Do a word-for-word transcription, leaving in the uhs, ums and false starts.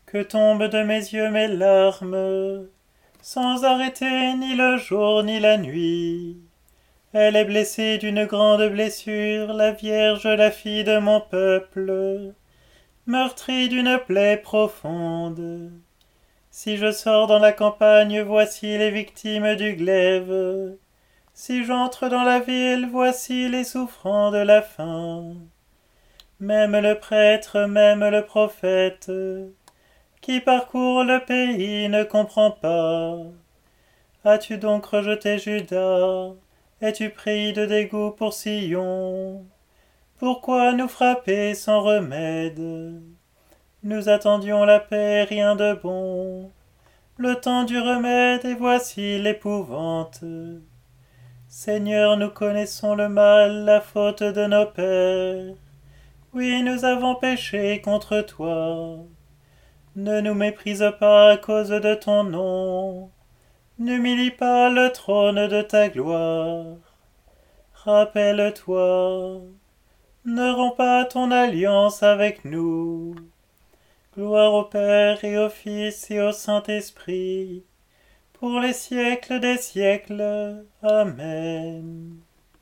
que tombent de mes yeux mes larmes, sans arrêter ni le jour ni la nuit. Elle est blessée d'une grande blessure, la Vierge, la fille de mon peuple, meurtrie d'une plaie profonde. Si je sors dans la campagne, voici les victimes du glaive. Si j'entre dans la ville, voici les souffrants de la faim. Même le prêtre, même le prophète, qui parcourt le pays ne comprend pas. As-tu donc rejeté Juda? Es-tu pris de dégoût pour Sion? Pourquoi nous frapper sans remède? Nous attendions la paix, rien de bon. Le temps du remède, et voici l'épouvante. Seigneur, nous connaissons le mal, la faute de nos pères. Oui, nous avons péché contre toi. Ne nous méprise pas à cause de ton nom. N'humilie pas le trône de ta gloire. Rappelle-toi, ne romps pas ton alliance avec nous. Gloire au Père et au Fils et au Saint-Esprit, pour les siècles des siècles. Amen.